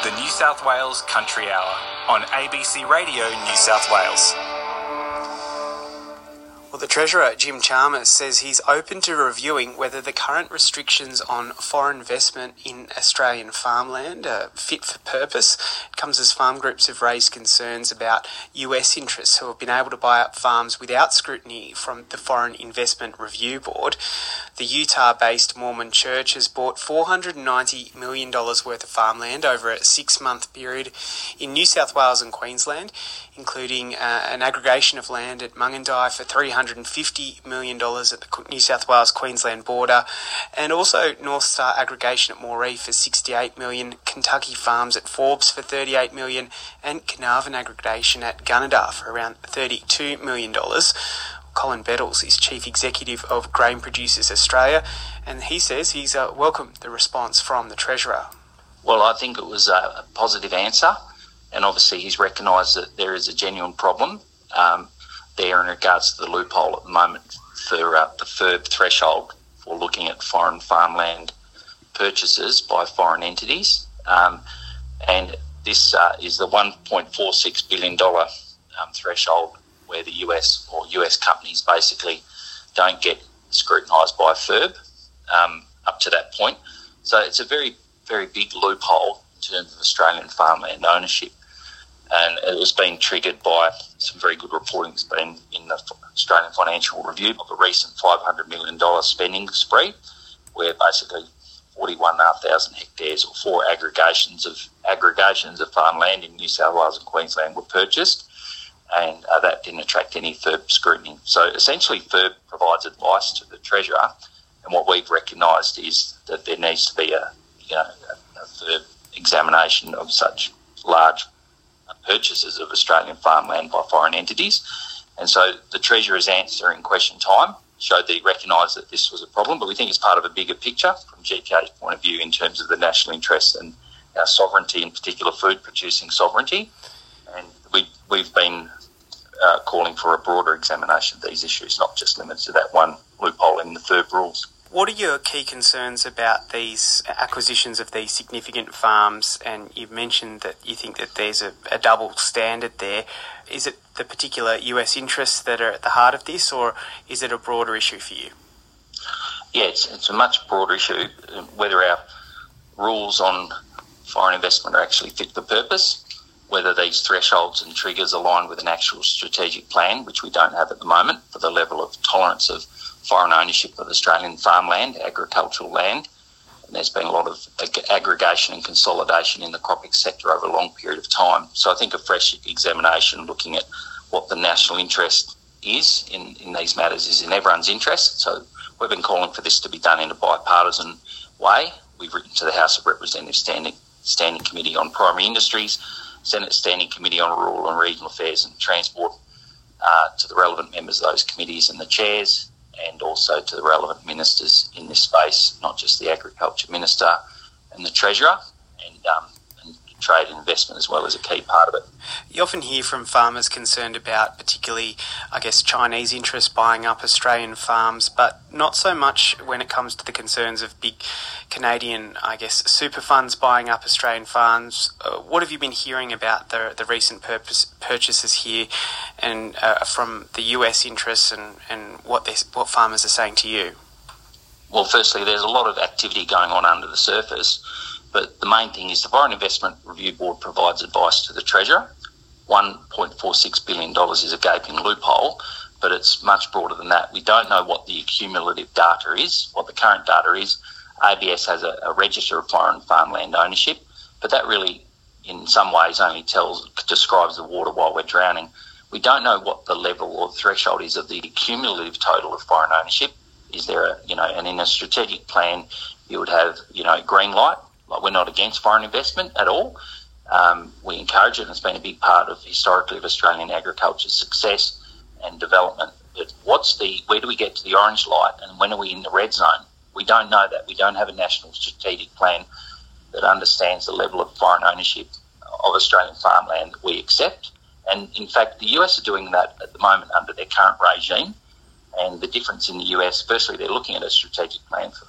the New South Wales Country Hour on ABC Radio New South Wales. Well, the Treasurer, Jim Chalmers, says he's open to reviewing whether the current restrictions on foreign investment in Australian farmland are fit for purpose. It comes as farm groups have raised concerns about US interests who have been able to buy up farms without scrutiny from the Foreign Investment Review Board. The Utah-based Mormon Church has bought $490 million worth of farmland over a 6-month period in New South Wales and Queensland, including an aggregation of land at Mungindi for $350 million at the New South Wales-Queensland border, and also North Star aggregation at Moree for $68 million, Kentucky Farms at Forbes for $38 million, and Carnarvon aggregation at Gunnedah for around $32 million. Colin Bettles is Chief Executive of Grain Producers Australia, and he says he's welcomed the response from the Treasurer. Well, I think it was a positive answer, and obviously he's recognised that there is a genuine problem there in regards to the loophole at the moment for the FIRB threshold for looking at foreign farmland purchases by foreign entities. And this is the $1.46 billion threshold where the US or US companies basically don't get scrutinised by FIRB up to that point. So it's a very, very big loophole in terms of Australian farmland ownership. And it was being triggered by some very good reporting that's been in the Australian Financial Review of a recent $500 million spending spree, where basically 41,500 hectares or 4 aggregations of farmland in New South Wales and Queensland were purchased, and that didn't attract any FIRB scrutiny. So essentially FIRB provides advice to the Treasurer, and what we've recognised is that there needs to be a FIRB examination of such large purchases of Australian farmland by foreign entities. And so the Treasurer's answer in question time showed that he recognised that this was a problem, but we think it's part of a bigger picture from GK's point of view in terms of the national interest and our sovereignty, in particular food producing sovereignty. And we've been calling for a broader examination of these issues, not just limited to that one loophole in the FIRB rules. What are your key concerns about these acquisitions of these significant farms? And you've mentioned that you think that there's a double standard there. Is it the particular US interests that are at the heart of this, or is it a broader issue for you? Yeah, it's a much broader issue, whether our rules on foreign investment are actually fit for purpose, whether these thresholds and triggers align with an actual strategic plan, which we don't have at the moment, for the level of tolerance of foreign ownership of Australian farmland, agricultural land. And there's been a lot of aggregation and consolidation in the cropping sector over a long period of time. So I think a fresh examination looking at what the national interest is in these matters is in everyone's interest. So we've been calling for this to be done in a bipartisan way. We've written to the House of Representatives Standing Committee on Primary Industries, Senate Standing Committee on Rural and Regional Affairs and Transport, to the relevant members of those committees and the chairs, and also to the relevant ministers in this space, not just the Agriculture Minister and the Treasurer, and trade and investment as well as a key part of it. You often hear from farmers concerned about particularly, Chinese interests buying up Australian farms, but not so much when it comes to the concerns of big Canadian, super funds buying up Australian farms. What have you been hearing about the recent purchases here and from the US interests and what farmers are saying to you? Well, firstly, there's a lot of activity going on under the surface, but the main thing is the Foreign Investment Review Board provides advice to the Treasurer. $1.46 billion is a gaping loophole, but it's much broader than that. We don't know what the accumulative data is, what the current data is. ABS has a register of foreign farmland ownership, but that really, in some ways, only describes the water while we're drowning. We don't know what the level or threshold is of the cumulative total of foreign ownership. Is there and in a strategic plan, you would have, green light. Like, we're not against foreign investment at all. We encourage it, and it's been a big part of historically of Australian agriculture's success and development. But where do we get to the orange light, and when are we in the red zone? We don't know that. We don't have a national strategic plan that understands the level of foreign ownership of Australian farmland that we accept. And in fact, the US are doing that at the moment under their current regime. And the difference in the US, firstly, they're looking at a strategic plan for the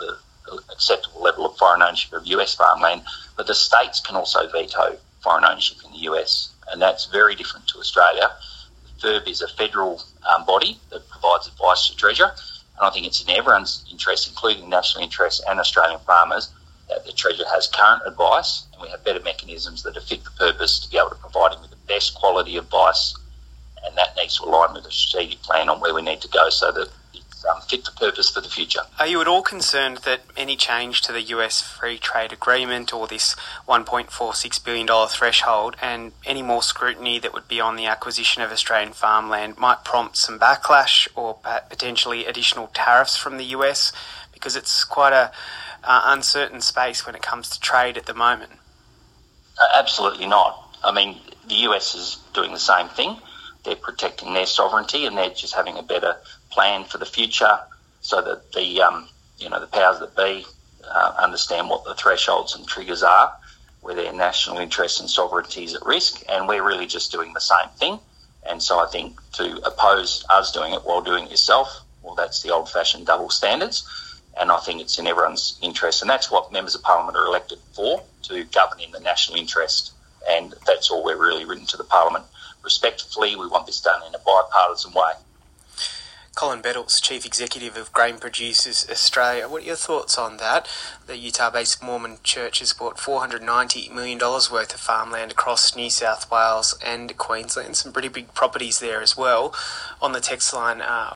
acceptable level of foreign ownership of US farmland, but the states can also veto foreign ownership in the US, and that's very different to Australia. FIRB is a federal body that provides advice to Treasurer, and I think it's in everyone's interest, including national interest and Australian farmers, that the Treasurer has current advice, and we have better mechanisms that are fit for purpose to be able to provide him with the best quality advice, and that needs to align with the strategic plan on where we need to go so that it's fit for purpose for the future. Are you at all concerned that any change to the US free trade agreement or this $1.46 billion threshold and any more scrutiny that would be on the acquisition of Australian farmland might prompt some backlash or potentially additional tariffs from the US? Because it's quite a uncertain space when it comes to trade at the moment. Absolutely not. I mean, the US is doing the same thing. They're protecting their sovereignty, and they're just having a better plan for the future so that the powers that be understand what the thresholds and triggers are, where their national interest and sovereignty is at risk, and we're really just doing the same thing. And so I think to oppose us doing it while doing it yourself, well, that's the old-fashioned double standards, and I think it's in everyone's interest, and that's what members of Parliament are elected for, to govern in the national interest, and that's all we're really written to the Parliament. Respectfully, we want this done in a bipartisan way. Colin Bettles, Chief Executive of Grain Producers Australia. What are your thoughts on that? The Utah-based Mormon Church has bought $490 million worth of farmland across New South Wales and Queensland. Some pretty big properties there as well. On the text line